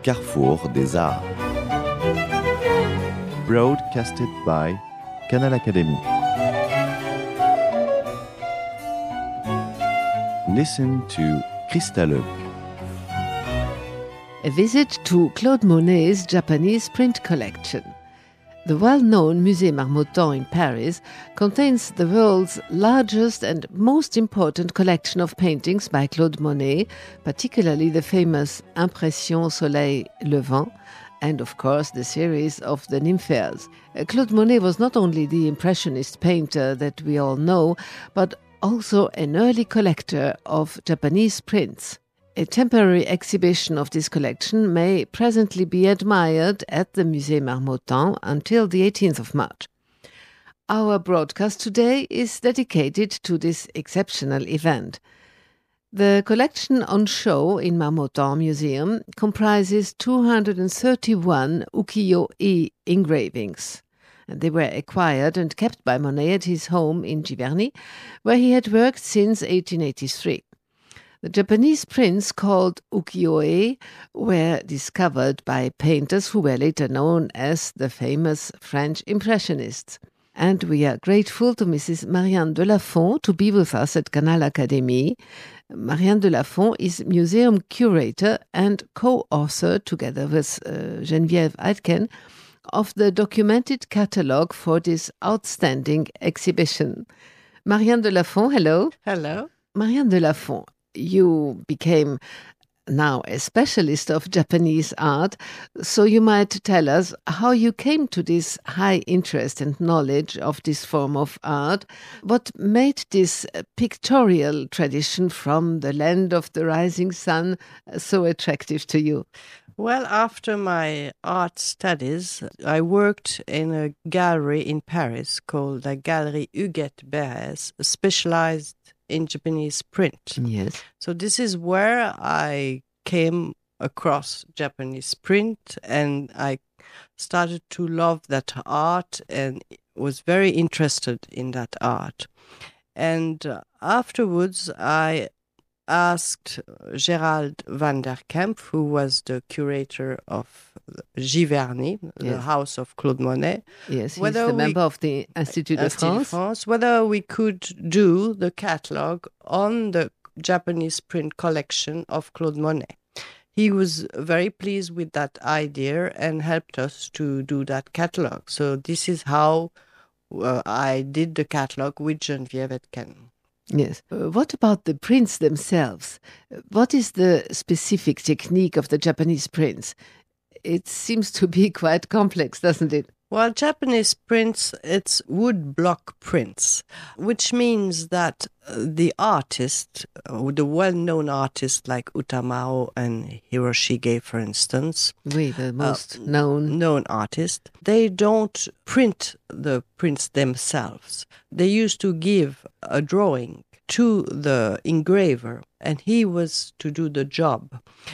carrefour des arts. Broadcasted by Canal Academy. Listen to Christa Luc. A visit to Claude Monet's Japanese print collection. The well-known Musée Marmottan in Paris contains the world's largest and most important collection of paintings by Claude Monet, particularly the famous Impression Soleil Levant, and of course the series of the Nymphaeas. Claude Monet was not only the Impressionist painter that we all know, but also an early collector of Japanese prints. A temporary exhibition of this collection may presently be admired at the Musée Marmottan until the 18th of March. Our broadcast today is dedicated to this exceptional event. The collection on show in Marmottan Museum comprises 231 ukiyo-e engravings. And they were acquired and kept by Monet at his home in Giverny, where he had worked since 1883. The Japanese prints called ukiyo-e were discovered by painters who were later known as the famous French Impressionists. And we are grateful to Mrs. Marianne Delafont to be with us at Canal Academy. Marianne Delafont is museum curator and co-author, together with Geneviève Aitken, of the documented catalogue for this outstanding exhibition. Marianne Delafont, hello. Hello. Marianne Delafont, you became now a specialist of Japanese art, so you might tell us how you came to this high interest and knowledge of this form of art. What made this pictorial tradition from the land of the rising sun so attractive to you? Well, after my art studies, I worked in a gallery in Paris called the Galerie Huguette Bérès, specialized in Japanese print. Yes. So this is where I came across Japanese print, and I started to love that art and was very interested in that art. And afterwards, I asked Gerald van der Kemp, who was the curator of Giverny, the house of Claude Monet. Yes, he's the member of the Institut de France. Whether we could do the catalogue on the Japanese print collection of Claude Monet. He was very pleased with that idea and helped us to do that catalogue. So this is how I did the catalogue with Geneviève Aitken. Yes. What about the prints themselves? What is the specific technique of the Japanese prints? It seems to be quite complex, doesn't it? Well, Japanese prints, it's wood block prints, which means that the artist, the well-known artists like Utamaro and Hiroshige, for instance, the most known artists, they don't print the prints themselves. They used to give a drawing to the engraver, and he was to do the job.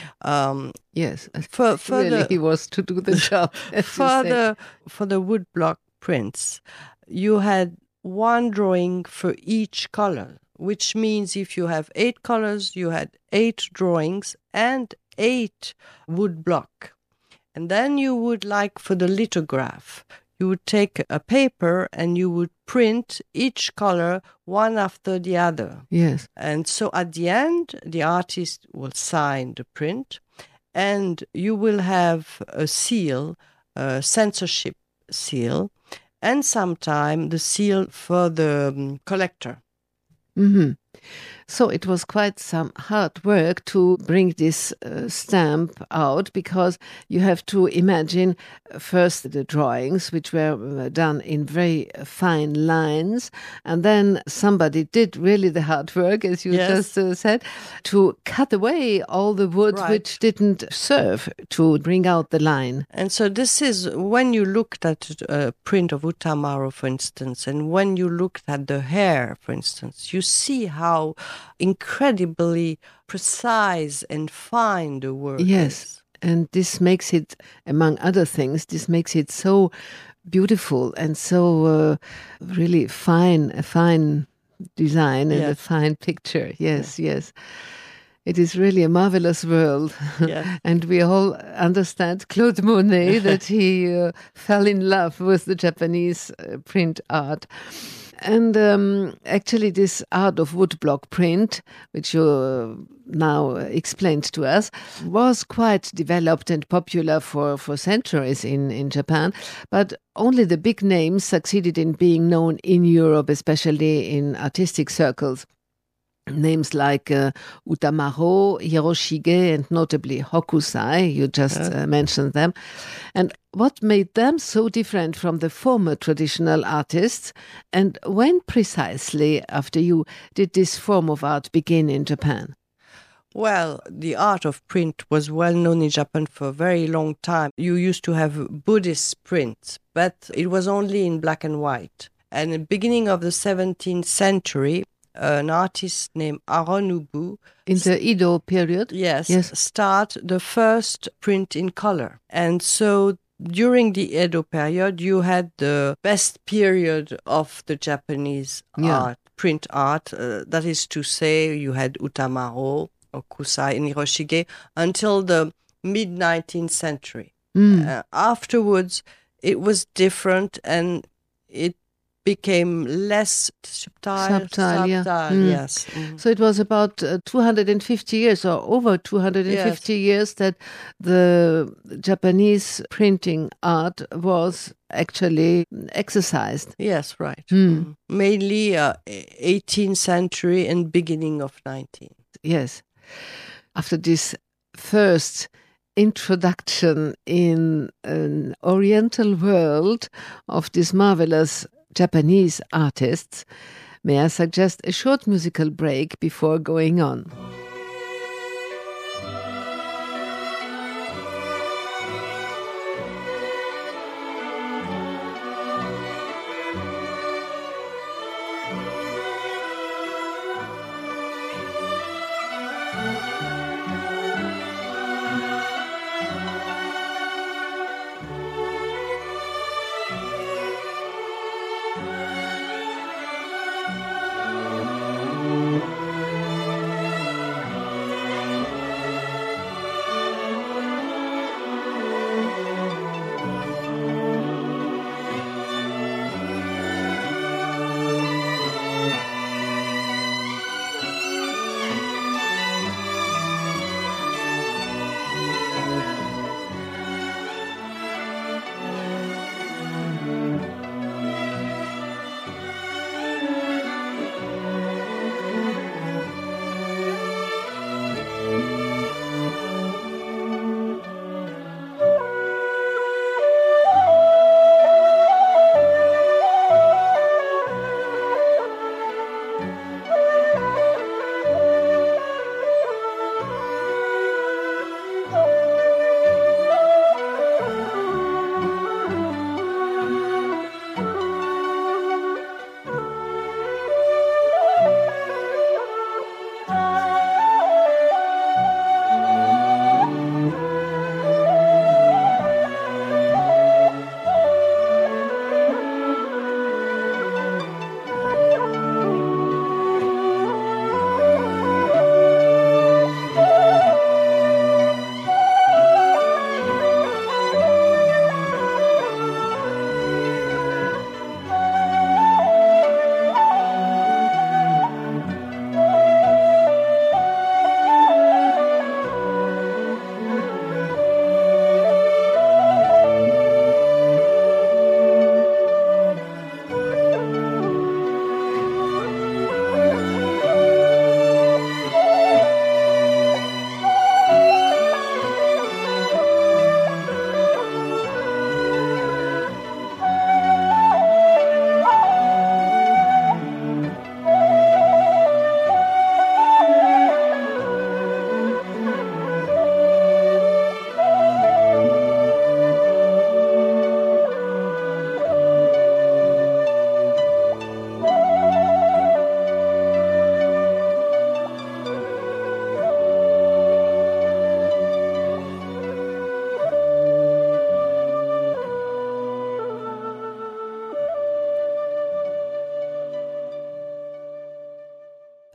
Yes, really he was to do the job. For the woodblock prints, you had one drawing for each color, which means if you have 8 colors, you had 8 drawings and 8 woodblock. And then you would, like for the lithograph, you would take a paper and you would print each color one after the other. Yes. And so at the end, the artist will sign the print, and you will have a seal, a censorship seal, and sometime the seal for the collector. Mm-hmm. So it was quite some hard work to bring this stamp out, because you have to imagine first the drawings, which were done in very fine lines, and then somebody did really the hard work, as you just said, to cut away all the wood which didn't serve to bring out the line. And so this is when you looked at a print of Utamaro, for instance, and when you looked at the hair, for instance, you see how incredibly precise and fine the work is. And this makes it, among other things, this makes it so beautiful and so really fine, a fine design and a fine picture. Yes. It is really a marvelous world. Yes. And we all understand Claude Monet, that he fell in love with the Japanese print art. And actually this art of woodblock print, which you now explained to us, was quite developed and popular for centuries in Japan. But only the big names succeeded in being known in Europe, especially in artistic circles. Names like Utamaro, Hiroshige, and notably Hokusai, you just mentioned them. And what made them so different from the former traditional artists? And when precisely, after you, did this form of art begin in Japan? Well, the art of print was well known in Japan for a very long time. You used to have Buddhist prints, but it was only in black and white. And at the beginning of the 17th century, an artist named Aronubu in the Edo period? Yes. Start the first print in color. And so during the Edo period, you had the best period of the Japanese art, print art. That is to say, you had Utamaro, Hokusai, and Hiroshige until the mid-19th century. Afterwards, it was different and it became less subtle, yes. So it was about 250 years or over 250 years that the Japanese printing art was actually exercised. Yes, right. Mainly 18th century and beginning of 19th. Yes. After this first introduction in an oriental world of this marvelous Japanese artists, may I suggest a short musical break before going on?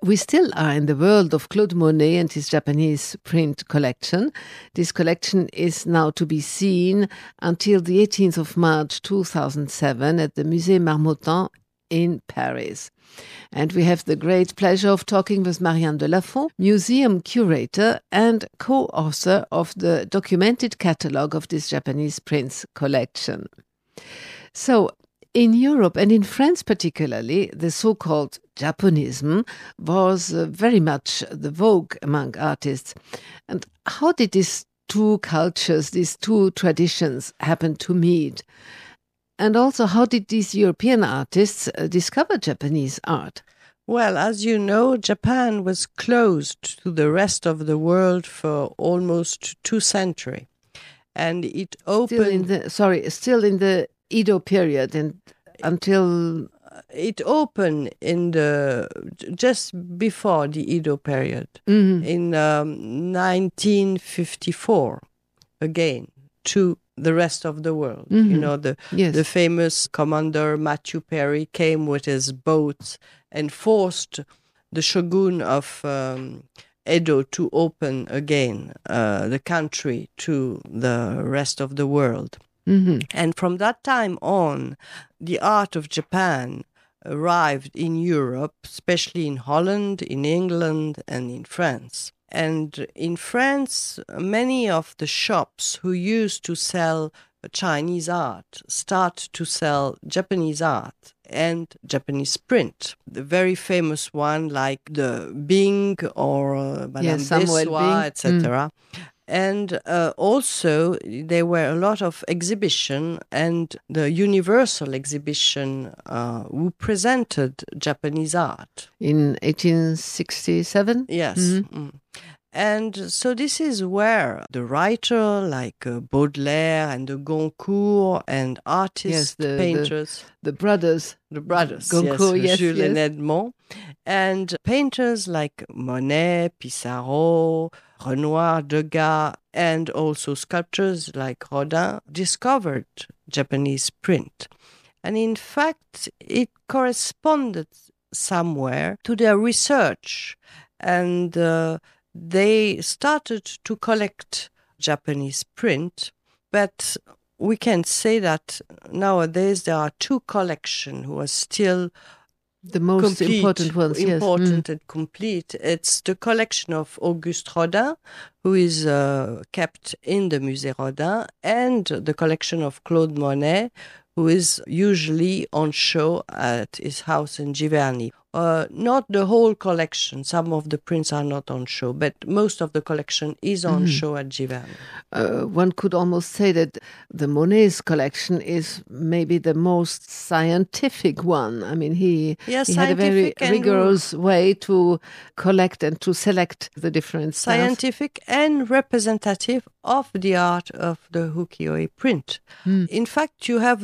We still are in the world of Claude Monet and his Japanese print collection. This collection is now to be seen until the 18th of March 2007 at the Musée Marmottan in Paris. And we have the great pleasure of talking with Marianne de Lafont, museum curator and co-author of the documented catalogue of this Japanese prints collection. So, in Europe and in France particularly, the so-called Japonism was very much the vogue among artists. And how did these two cultures, these two traditions happen to meet? And also, how did these European artists discover Japanese art? Well, as you know, Japan was closed to the rest of the world for almost 2 centuries. And it opened... Still in the Edo period and until... It opened just before the Edo period, in 1954, again, to the rest of the world. You know, the famous commander Matthew Perry came with his boats and forced the shogun of Edo to open again the country to the rest of the world. And from that time on, the art of Japan arrived in Europe, especially in Holland, in England, and in France. And in France, many of the shops who used to sell Chinese art start to sell Japanese art and Japanese print. The very famous one like the Bing or Madame Dessois, etc. And also, there were a lot of exhibition, and the Universal Exhibition who presented Japanese art. In 1867? Yes. And so this is where the writer like Baudelaire and the Goncourt and artists, painters... The brothers. Goncourt, Jules and Edmond. And painters like Monet, Pissarro, Renoir, Degas, and also sculptors like Rodin discovered Japanese print. And in fact, it corresponded somewhere to their research. And they started to collect Japanese print, but we can say that nowadays there are 2 collections who are still the most important ones, and complete. It's the collection of Auguste Rodin, who is kept in the Musée Rodin, and the collection of Claude Monet, who is usually on show at his house in Giverny. Not the whole collection. Some of the prints are not on show, but most of the collection is on show at Giverny. One could almost say that the Monet's collection is maybe the most scientific one. I mean, he had a very rigorous way to collect and to select the different styles. Scientific and representative of the art of the ukiyo-e print. In fact, you have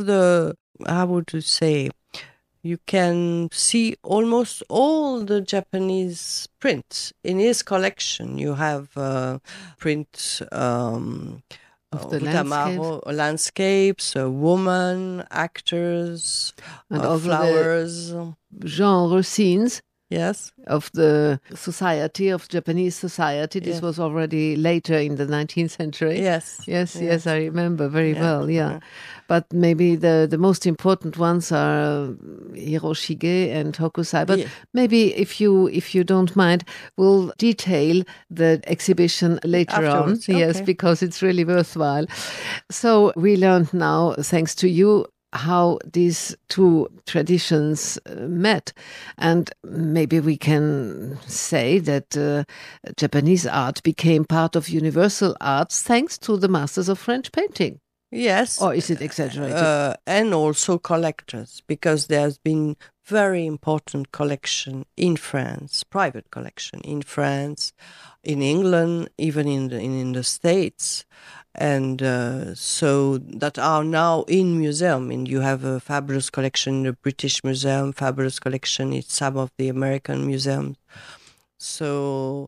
you can see almost all the Japanese prints in his collection. You have print of the landscapes, women, actors, and flowers. Genre scenes. Yes. Of the society, of Japanese society. This was already later in the 19th century. Yes, I remember very well, But maybe the most important ones are Hiroshige and Hokusai. But maybe if you don't mind, we'll detail the exhibition later afterwards. on. Yes, because it's really worthwhile. So we learned now, thanks to you, how these 2 traditions met. And maybe we can say that Japanese art became part of universal arts thanks to the masters of French painting. Yes. Or is it exaggerated? And also collectors, because there's been very important collection in France, private collection in France, in England, even in the States. And so that are now in museum. And you have a fabulous collection in the British Museum, fabulous collection in some of the American museums. So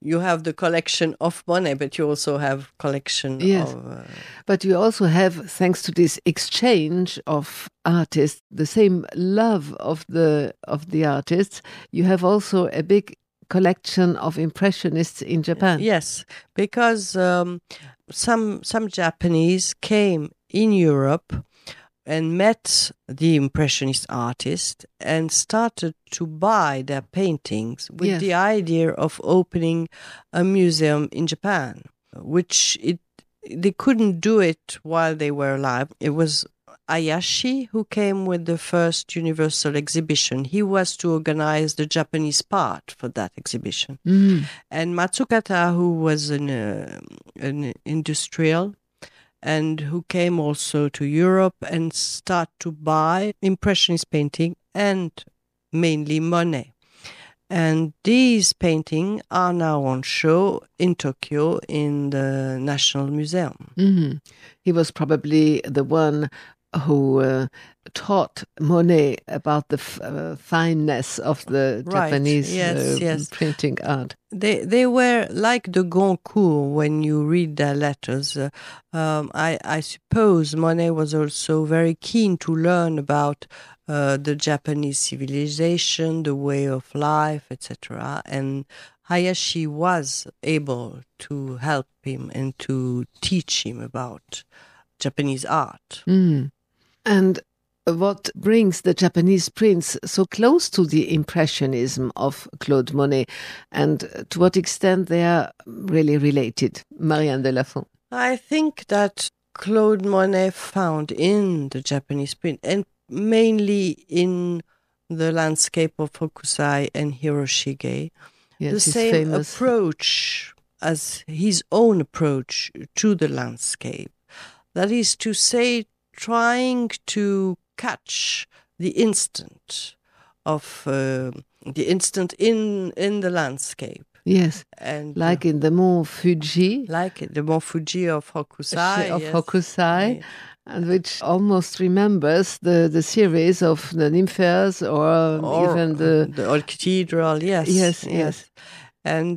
you have the collection of Monet, but you also have collection Yes. of... But you also have, thanks to this exchange of artists, the same love of the artists, you have also a big collection of impressionists in Japan. Yes, because some Japanese came in Europe and met the Impressionist artist and started to buy their paintings with Yes. the idea of opening a museum in Japan, which they couldn't do it while they were alive. It was Hayashi who came with the first Universal exhibition. He was to organize the Japanese part for that exhibition. Mm. And Matsukata, who was an industrial and who came also to Europe and start to buy Impressionist painting and mainly Monet. And these paintings are now on show in Tokyo in the National Museum. Mm-hmm. He was probably the one who taught Monet about the fineness of the Right. Japanese Yes. printing art. They were like the Goncourt when you read their letters. I suppose Monet was also very keen to learn about the Japanese civilization, the way of life, etc. And Hayashi was able to help him and to teach him about Japanese art. Mm. And what brings the Japanese prints so close to the Impressionism of Claude Monet, and to what extent they are really related? Marianne Delafont. I think that Claude Monet found in the Japanese print, and mainly in the landscape of Hokusai and Hiroshige, Yes, the his same famous approach as his own approach to the landscape. That is to say, trying to catch the instant of the instant in the landscape. Yes, And like in the Mont Fuji, like the Mont Fuji of Hokusai, yes. Hokusai, Yes. and which almost remembers the series of the nymphs or even the old cathedral. Yes. Yes. And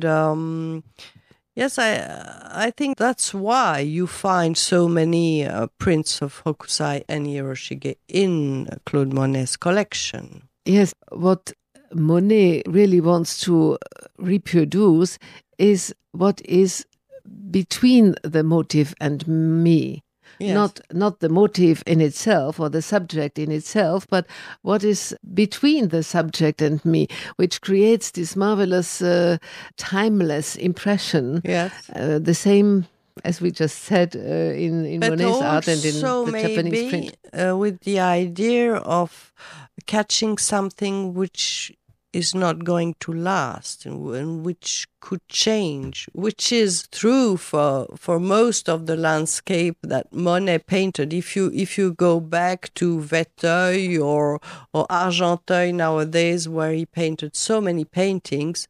yes, I think that's why you find so many prints of Hokusai and Hiroshige in Claude Monet's collection. Yes, what Monet really wants to reproduce is what is between the motive and me. Yes. Not the motive in itself or the subject in itself, but what is between the subject and me, which creates this marvelous, timeless impression. Yes. The same as we just said in But Monet's art and in also the Japanese print. with the idea of catching something which is not going to last and which could change, which is true for most of the landscape that Monet painted. If you go back to Véteuil or Argenteuil nowadays, where he painted so many paintings,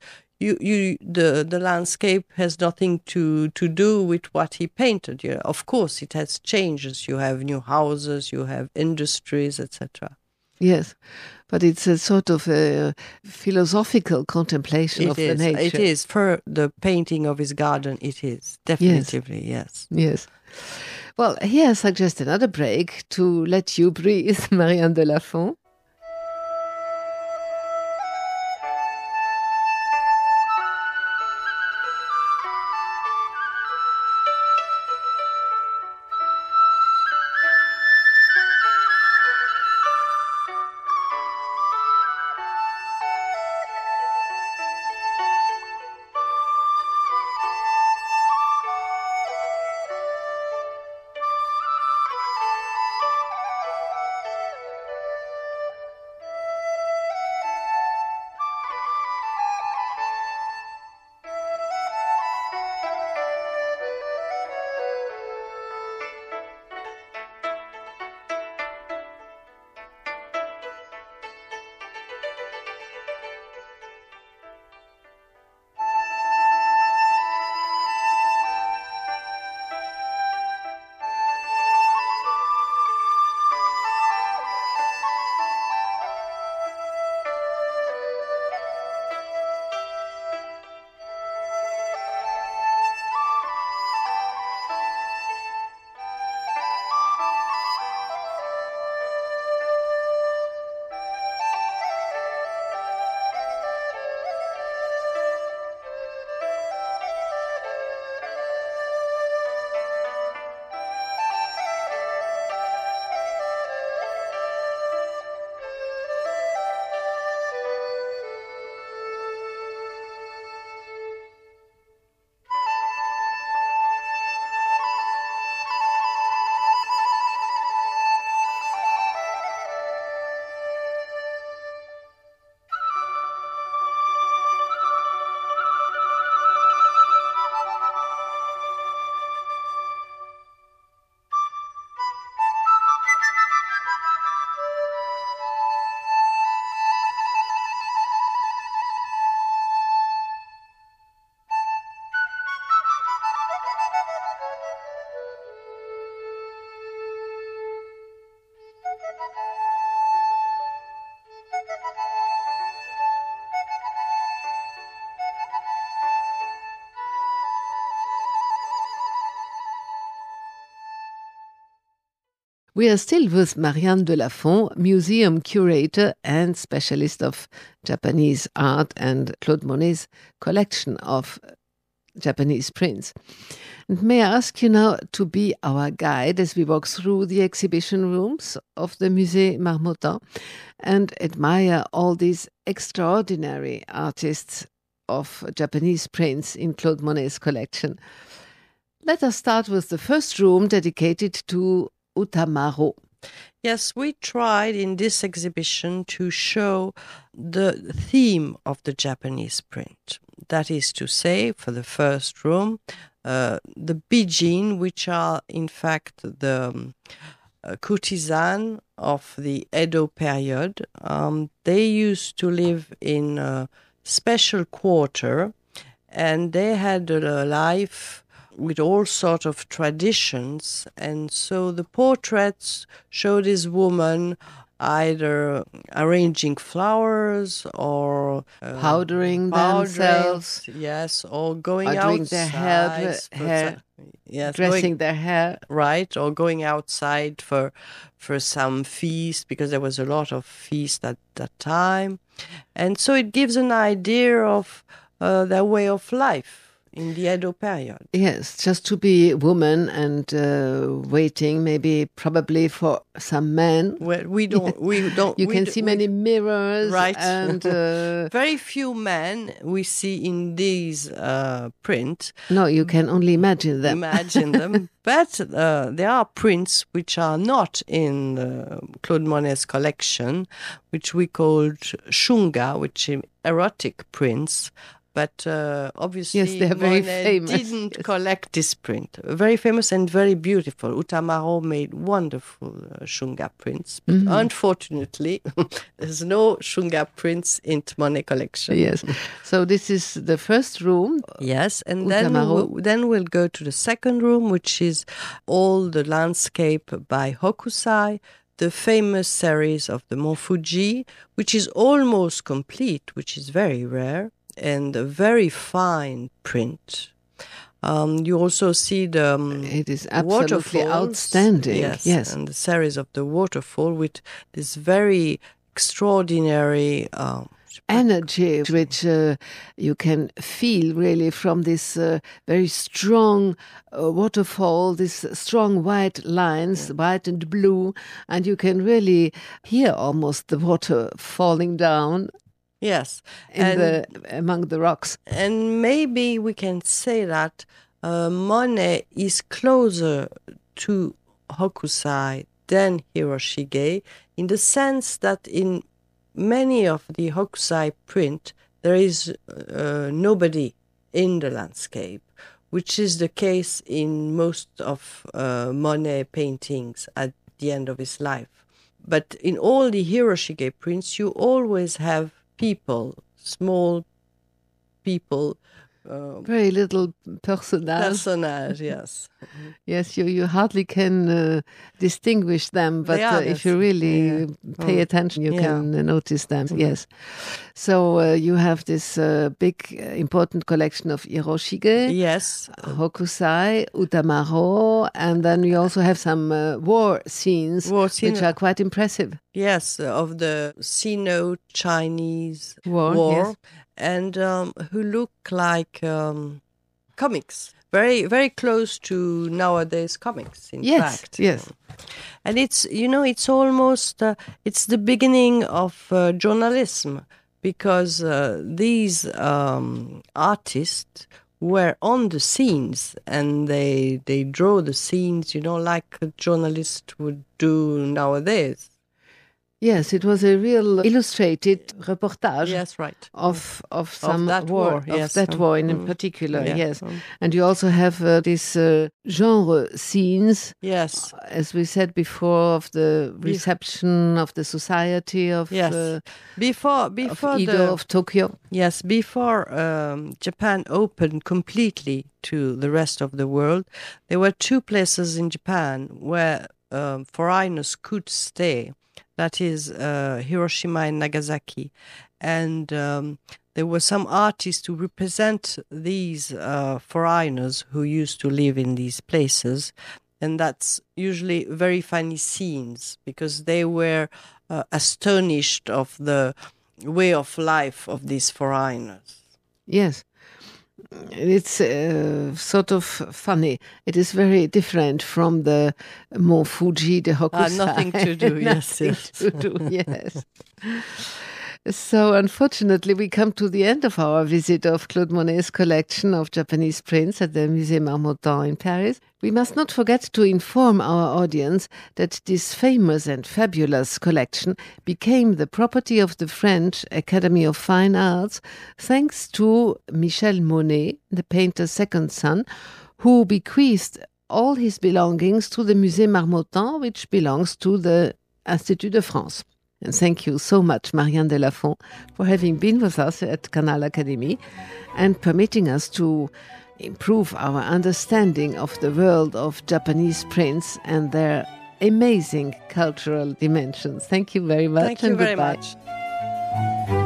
the landscape has nothing to do with what he painted. Yeah, of course, it has changes. You have new houses, you have industries, etc. Yes, but it's a sort of a philosophical contemplation of the nature. It is. For the painting of his garden, it is. Definitively, yes. Yes. Well, here I suggest another break to let you breathe, Marianne Delafont. We are still with Marianne Delafont, museum curator and specialist of Japanese art and Claude Monet's collection of Japanese prints. And may I ask you now to be our guide as we walk through the exhibition rooms of the Musée Marmottan and admire all these extraordinary artists of Japanese prints in Claude Monet's collection. Let us start with the first room dedicated to Utamaro. Yes, we tried in this exhibition to show the theme of the Japanese print. That is to say, for the first room, the bijin, which are in fact the courtesan of the Edo period. They used to live in a special quarter, and they had a life with all sorts of traditions. And so the portraits show this woman either arranging flowers or powdering themselves, yes, or going or outside, doing their hair yes, dressing their hair, right, or going outside for some feast, because there was a lot of feast at that time, and so it gives an idea of their way of life in the Edo period. Yes, just to be a woman and waiting, probably for some men. Well, we don't. You can see many mirrors, right? And very few men we see in these prints. No, you can only imagine them. But there are prints which are not in Claude Monet's collection, which we called shunga, which are erotic prints. But obviously, yes, they're very Monet famous. Didn't collect this print. Very famous and very beautiful. Utamaro made wonderful shunga prints. But unfortunately, there's no shunga prints in Monet collection. Yes. So this is the first room. Yes, and Utamaro. then we'll go to the second room, which is all the landscape by Hokusai, the famous series of the Mont Fuji, which is almost complete, which is very rare, and a very fine print. You also see the it is absolutely waterfalls. Outstanding. Yes, and the series of the waterfall with this very extraordinary energy, which you can feel really from this very strong waterfall, these strong white lines, white and blue, and you can really hear almost the water falling down. Yes, among the rocks. And maybe we can say that Monet is closer to Hokusai than Hiroshige, in the sense that in many of the Hokusai print, there is nobody in the landscape, which is the case in most of Monet paintings at the end of his life. But in all the Hiroshige prints, you always have people, small people. Very little personage, yes. Yes, you hardly can distinguish them, but if you really pay attention, you can notice them, yes. So you have this big, important collection of Hiroshige, yes, Hokusai, Utamaro, and then you also have some war scenes, which are quite impressive. Yes, of the Sino-Chinese war. Yes. And who look like comics, very, very close to nowadays comics, in fact. Yes. And it's almost, it's the beginning of journalism, because these artists were on the scenes, and they draw the scenes, like a journalist would do nowadays. Yes, it was a real illustrated reportage. Yes, right. Of some that war, of that war in particular. Yeah. Yes, and you also have this genre scenes. Yes, as we said before, of the reception of the society of before of Edo, of Tokyo. Yes, before Japan opened completely to the rest of the world, there were two places in Japan where foreigners could stay. That is Hiroshima and Nagasaki. And there were some artists to represent these foreigners who used to live in these places. And that's usually very funny scenes because they were astonished of the way of life of these foreigners. Yes. It's sort of funny. It is very different from the Mont Fuji, the Hokusai. Nothing to do, yes. To do, yes. So, unfortunately, we come to the end of our visit of Claude Monet's collection of Japanese prints at the Musée Marmottan in Paris. We must not forget to inform our audience that this famous and fabulous collection became the property of the French Academy of Fine Arts thanks to Michel Monet, the painter's second son, who bequeathed all his belongings to the Musée Marmottan, which belongs to the Institut de France. And thank you so much, Marianne Delafont, for having been with us at Canal Academy and permitting us to improve our understanding of the world of Japanese prints and their amazing cultural dimensions. Thank you very much. Thank you very much.